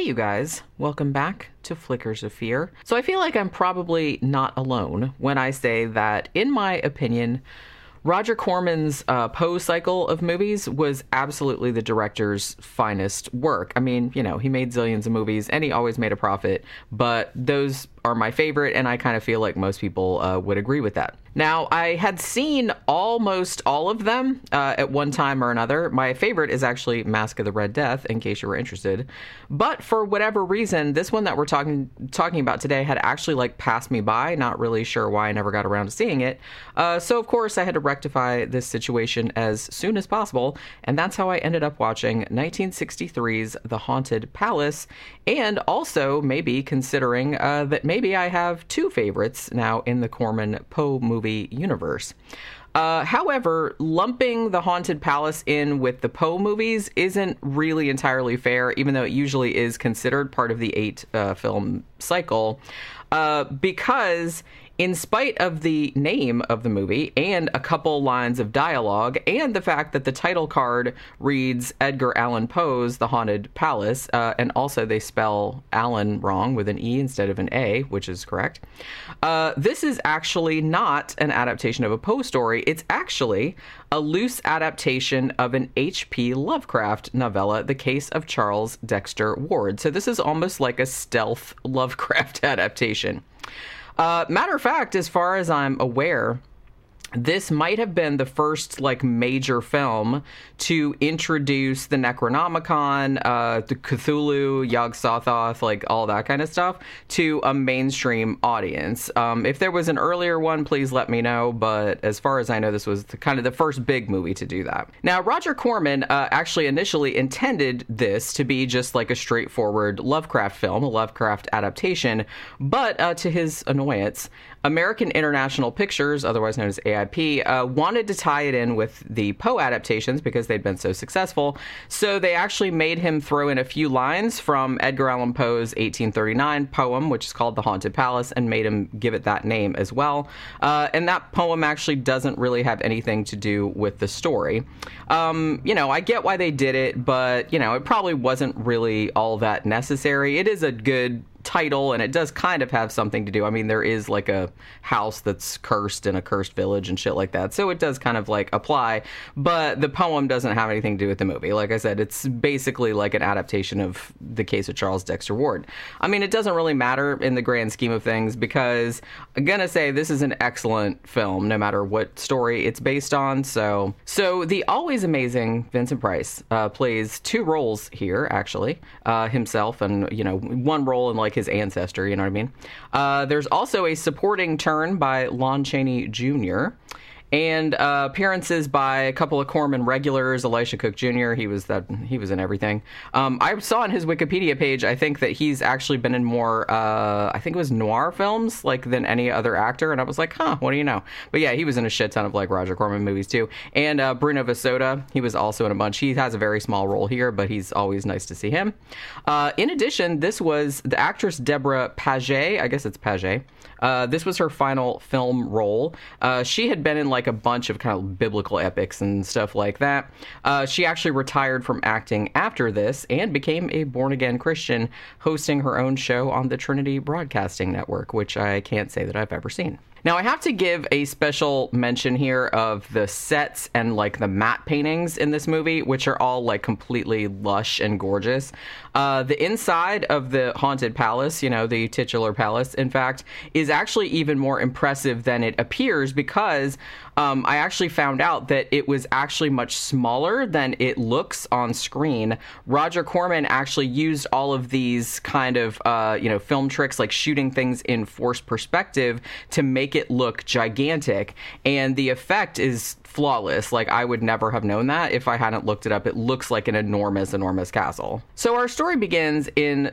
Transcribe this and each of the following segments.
Hey, you guys. Welcome back to Flickers of Fear. So I feel like I'm probably not alone when I say that, in my opinion, Roger Corman's Poe cycle of movies was absolutely the director's finest work. I mean, you know, he made zillions of movies and he always made a profit, but those are my favorite, and I kind of feel like most people would agree with that. Now, I had seen almost all of them at one time or another. My favorite is actually Mask of the Red Death, in case you were interested. But for whatever reason, this one that we're talking about today had actually passed me by. Not really sure why I never got around to seeing it. So of course I had to rectify this situation as soon as possible, and that's how I ended up watching 1963's The Haunted Palace, and also maybe considering that maybe I have two favorites now in the Corman Poe movie universe. However, lumping The Haunted Palace in with the Poe movies isn't really entirely fair, even though it usually is considered part of the 8 film cycle, because in spite of the name of the movie and a couple lines of dialogue and the fact that the title card reads Edgar Allan Poe's The Haunted Palace, and also they spell Allan wrong with an E instead of an A, which is correct, this is actually not an adaptation of a Poe story. It's actually a loose adaptation of an H.P. Lovecraft novella, The Case of Charles Dexter Ward. So this is almost like a stealth Lovecraft adaptation. Matter of fact, as far as I'm aware, this might have been the first major film to introduce the Necronomicon, the Cthulhu, Yog-Sothoth, all that kind of stuff to a mainstream audience. If there was an earlier one, please let me know. But as far as I know, this was kind of the first big movie to do that. Now, Roger Corman actually initially intended this to be just a straightforward Lovecraft film, a Lovecraft adaptation. But to his annoyance, American International Pictures, otherwise known as AIP, wanted to tie it in with the Poe adaptations because they'd been so successful. So they actually made him throw in a few lines from Edgar Allan Poe's 1839 poem, which is called The Haunted Palace, and made him give it that name as well. And that poem actually doesn't really have anything to do with the story. I get why they did it, but, it probably wasn't really all that necessary. It is a good title, and it does kind of have something to do. I mean, there is a house that's cursed in a cursed village and shit like that, so it does kind of apply, but the poem doesn't have anything to do with the movie. Like I said, it's basically an adaptation of The Case of Charles Dexter Ward. I mean, it doesn't really matter in the grand scheme of things, because I'm gonna say this is an excellent film no matter what story it's based on. So the always amazing Vincent Price plays 2 roles here, actually, himself and one role in his ancestor, you know what I mean? There's also a supporting turn by Lon Chaney Jr., and appearances by a couple of Corman regulars. Elisha Cook Jr., he was in everything. I saw on his Wikipedia page, I think that he's actually been in more, I think it was noir films, than any other actor, and I was like, huh, what do you know? But yeah, he was in a shit ton of Roger Corman movies too. And Bruno Vasoda, he was also in a bunch. He has a very small role here, but he's always nice to see him. In addition, this was the actress Deborah Paget, I guess it's Paget. This was her final film role. She had been in a bunch of kind of biblical epics and stuff like that. She actually retired from acting after this and became a born-again Christian, hosting her own show on the Trinity Broadcasting Network, which I can't say that I've ever seen. Now, I have to give a special mention here of the sets and, the matte paintings in this movie, which are all, completely lush and gorgeous. The inside of the Haunted Palace, the titular palace, in fact, is actually even more impressive than it appears, because I actually found out that it was actually much smaller than it looks on screen. Roger Corman actually used all of these kind of, film tricks, shooting things in forced perspective to make it look gigantic, and the effect is flawless. I would never have known that if I hadn't looked it up. It looks like an enormous castle. So our story begins in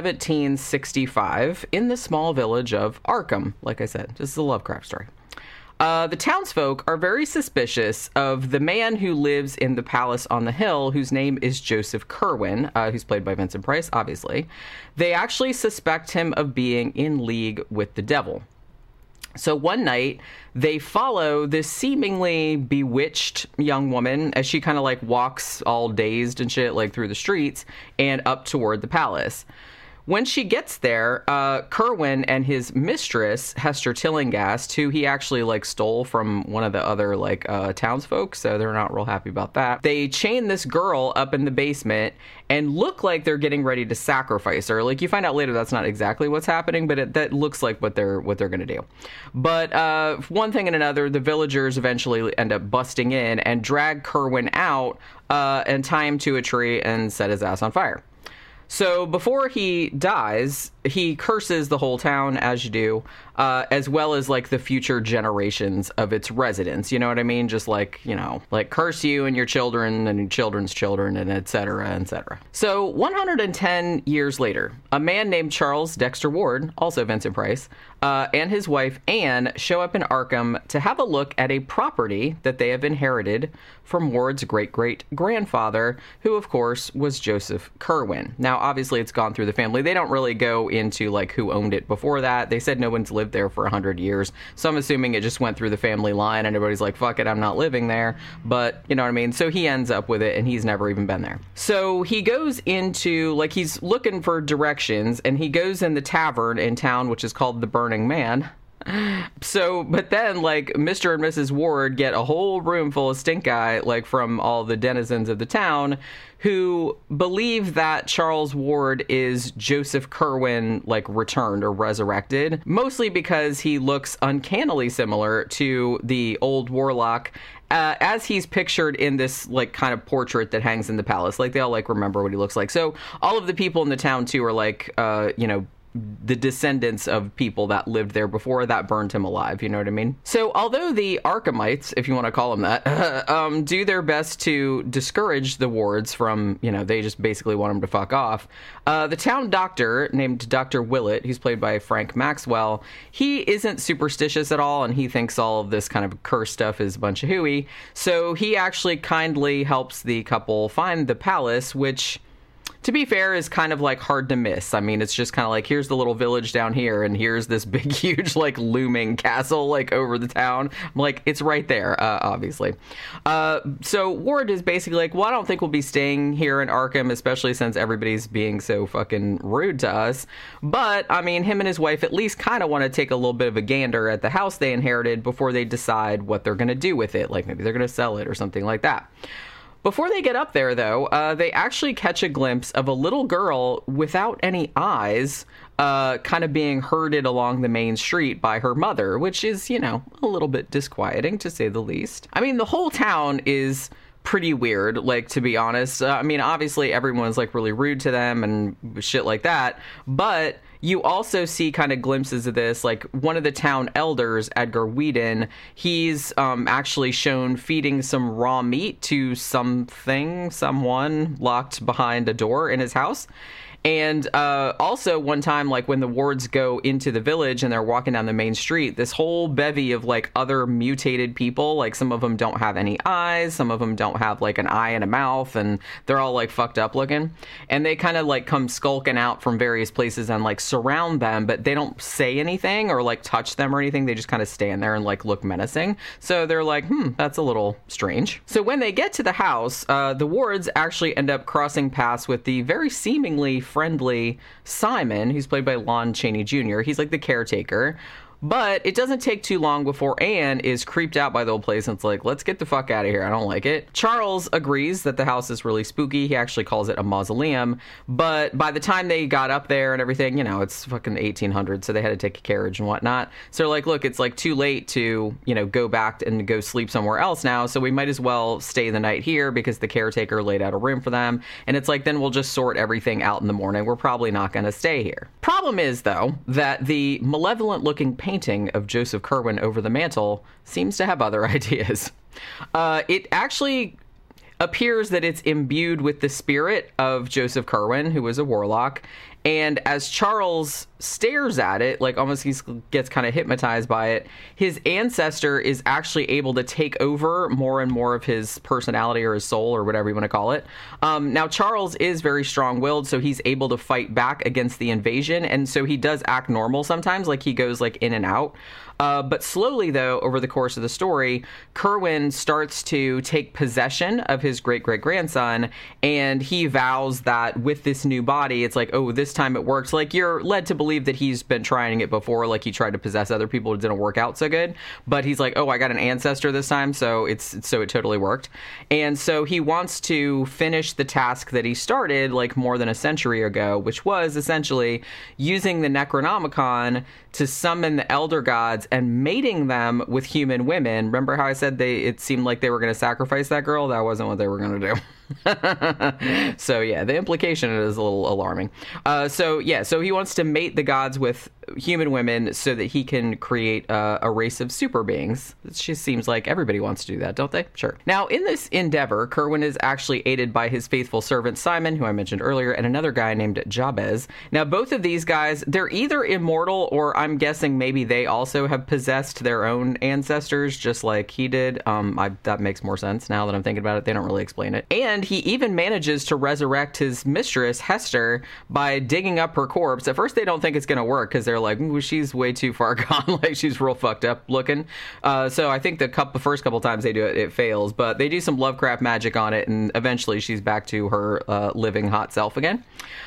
1765 in the small village of Arkham. Like I said, this is a Lovecraft story. The townsfolk are very suspicious of the man who lives in the palace on the hill, whose name is Joseph Kerwin, who's played by Vincent Price, obviously. They actually suspect him of being in league with the devil. So one night, they follow this seemingly bewitched young woman as she kind of like walks all dazed and shit like through the streets and up toward the palace. When she gets there, Kerwin and his mistress, Hester Tillinghast, who he actually like stole from one of the other like townsfolk, so they're not real happy about that. They chain this girl up in the basement and look like they're getting ready to sacrifice her. Like you find out later that's not exactly what's happening, but that looks like what they're going to do. But one thing and another, the villagers eventually end up busting in and drag Kerwin out and tie him to a tree and set his ass on fire. So before he dies, he curses the whole town, as you do, as well as like the future generations of its residents. You know what I mean? Just like, you know, like curse you and your children and your children's children and et cetera, et cetera. So 110 years later, a man named Charles Dexter Ward, also Vincent Price, and his wife Anne show up in Arkham to have a look at a property that they have inherited from Ward's great-great-grandfather, who of course was Joseph Kerwin. Now, obviously it's gone through the family. They don't really go into like who owned it before that. They said no one's lived there for 100 years. So I'm assuming it just went through the family line and everybody's like, fuck it, I'm not living there. But you know what I mean? So he ends up with it and he's never even been there. So he goes into, like, he's looking for directions and he goes in the tavern in town, which is called the Burning Man. So, but then, like, Mr. and Mrs. Ward get a whole room full of stink eye, like, from all the denizens of the town, who believe that Charles Ward is Joseph Kerwin, like, returned or resurrected, mostly because he looks uncannily similar to the old warlock, as he's pictured in this, like, kind of portrait that hangs in the palace. Like, they all, like, remember what he looks like. So all of the people in the town, too, are, like, you know, the descendants of people that lived there before that burned him alive, you know what I mean? So although the Arkhamites, if you want to call them that, do their best to discourage the Wards from, you know, they just basically want them to fuck off, the town doctor named Dr. Willett, who's played by Frank Maxwell, he isn't superstitious at all, and he thinks all of this kind of curse stuff is a bunch of hooey. So he actually kindly helps the couple find the palace, which, to be fair, is kind of like hard to miss. I mean, it's just kind of like, here's the little village down here, and here's this big, huge, like, looming castle, like, over the town. I'm like, it's right there, obviously. So Ward is basically like, well, I don't think we'll be staying here in Arkham, especially since everybody's being so fucking rude to us. But, I mean, him and his wife at least kind of want to take a little bit of a gander at the house they inherited before they decide what they're going to do with it. Like, maybe they're going to sell it or something like that. Before they get up there, though, they actually catch a glimpse of a little girl without any eyes, kind of being herded along the main street by her mother, which is, you know, a little bit disquieting, to say the least. I mean, the whole town is pretty weird, like, to be honest. I mean, obviously, everyone's, like, really rude to them and shit like that, but you also see kind of glimpses of this, like one of the town elders, Edgar Whedon, he's actually shown feeding some raw meat to someone locked behind a door in his house. And also one time, like when the Wards go into the village and they're walking down the main street, this whole bevy of like other mutated people, like some of them don't have any eyes, some of them don't have like an eye and a mouth, and they're all like fucked up looking. And they kind of like come skulking out from various places and like surround them, but they don't say anything or like touch them or anything. They just kind of stand there and like look menacing. So they're like, that's a little strange. So when they get to the house, the Wards actually end up crossing paths with the very seemingly friendly Simon, who's played by Lon Chaney Jr. He's like the caretaker. But it doesn't take too long before Anne is creeped out by the whole place and it's like, let's get the fuck out of here. I don't like it. Charles agrees that the house is really spooky. He actually calls it a mausoleum. But by the time they got up there and everything, you know, it's fucking 1800, so they had to take a carriage and whatnot. So they're like, look, it's like too late to, you know, go back and go sleep somewhere else now. So we might as well stay the night here because the caretaker laid out a room for them. And it's like, then we'll just sort everything out in the morning. We're probably not going to stay here. Problem is, though, that the malevolent looking painting of Joseph Kerwin over the mantle seems to have other ideas. It actually appears that it's imbued with the spirit of Joseph Kerwin, who was a warlock, And as Charles stares at it, like almost he gets kind of hypnotized by it, his ancestor is actually able to take over more and more of his personality or his soul or whatever you want to call it. Now, Charles is very strong-willed, so he's able to fight back against the invasion, and so he does act normal sometimes, like he goes like in and out. But slowly, though, over the course of the story, Kerwin starts to take possession of his great-great-grandson, and he vows that with this new body, it's like, oh, this time it works. Like, you're led to believe that he's been trying it before, like he tried to possess other people, it didn't work out so good. But he's like, oh, I got an ancestor this time, so it totally worked. And so he wants to finish the task that he started, like, more than a century ago, which was essentially using the Necronomicon to summon the Elder Gods and mating them with human women. Remember how I said it seemed like they were going to sacrifice that girl? That wasn't what they were going to do. So yeah, the implication is a little alarming. So he wants to mate the gods with human women so that he can create a race of super beings. It just seems like everybody wants to do that, don't they? Sure. Now, in this endeavor, Kerwin is actually aided by his faithful servant Simon, who I mentioned earlier, and another guy named Jabez. Now, both of these guys, they're either immortal or I'm guessing maybe they also have possessed their own ancestors, just like he did. That makes more sense now that I'm thinking about it. They don't really explain it. And he even manages to resurrect his mistress, Hester, by digging up her corpse. At first, they don't think it's going to work because they're like, ooh, she's way too far gone. Like, she's real fucked up looking. So I think the first couple times they do it, it fails. But they do some Lovecraft magic on it, and eventually she's back to her living hot self again.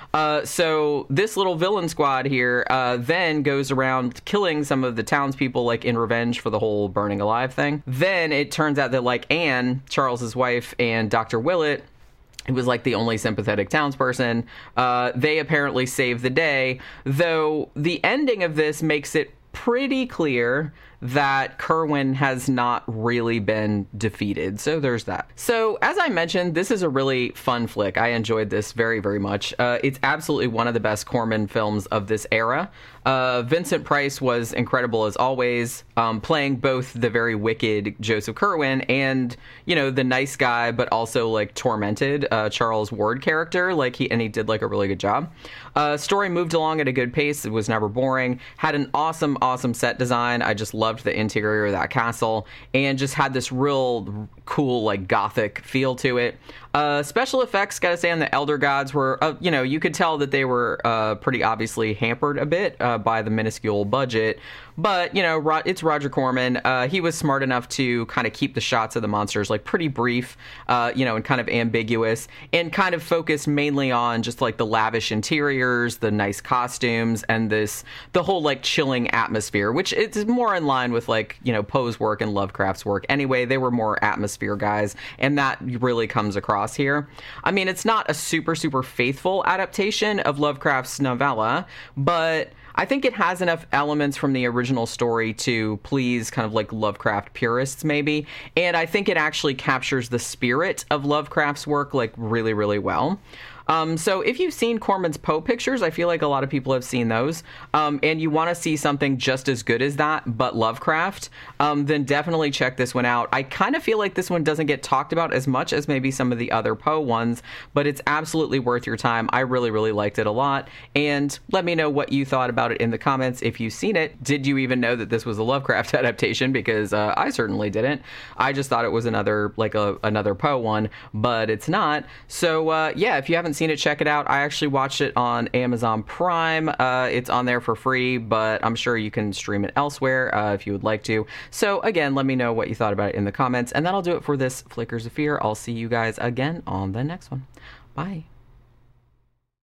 So this little villain squad here then goes around killing some of the townspeople, like in revenge for the whole burning alive thing. Then it turns out that like Anne, Charles's wife, and Dr. Willett, who was like the only sympathetic townsperson, they apparently save the day, though the ending of this makes it pretty clear that Kerwin has not really been defeated. So there's that. So as I mentioned, this is a really fun flick. I enjoyed this very, very much. It's absolutely one of the best Corman films of this era. Vincent Price was incredible as always, playing both the very wicked Joseph Kerwin and, you know, the nice guy, but also like tormented Charles Ward character. He did like a really good job. Story moved along at a good pace. It was never boring. Had an awesome set design. I just loved the interior of that castle, and just had this real cool, like, gothic feel to it. Special effects, gotta say, on the Elder Gods were, you could tell that they were pretty obviously hampered a bit by the minuscule budget. But, it's Roger Corman. He was smart enough to kind of keep the shots of the monsters, like, pretty brief, and kind of ambiguous, and kind of focus mainly on just, like, the lavish interiors, the nice costumes, and the whole, like, chilling atmosphere, which it's more in line with, like, Poe's work and Lovecraft's work. Anyway, they were more atmosphere guys, and that really comes across here. I mean, it's not a super, super faithful adaptation of Lovecraft's novella, but I think it has enough elements from the original story to please kind of like Lovecraft purists, maybe. And I think it actually captures the spirit of Lovecraft's work, like, really, really well. So if you've seen Corman's Poe pictures, I feel like a lot of people have seen those, and you want to see something just as good as that, but Lovecraft, then definitely check this one out. I kind of feel like this one doesn't get talked about as much as maybe some of the other Poe ones, but it's absolutely worth your time. I really, really liked it a lot, and let me know what you thought about it in the comments. If you've seen it, did you even know that this was a Lovecraft adaptation? Because I certainly didn't. I just thought it was another Poe one, but it's not. So if you haven't seen it, check it out. I actually watched it on Amazon Prime. It's on there for free, but I'm sure you can stream it elsewhere if you would like to. So again, let me know what you thought about it in the comments, and that'll do it for this Flickers of Fear. I'll see you guys again on the next one. Bye.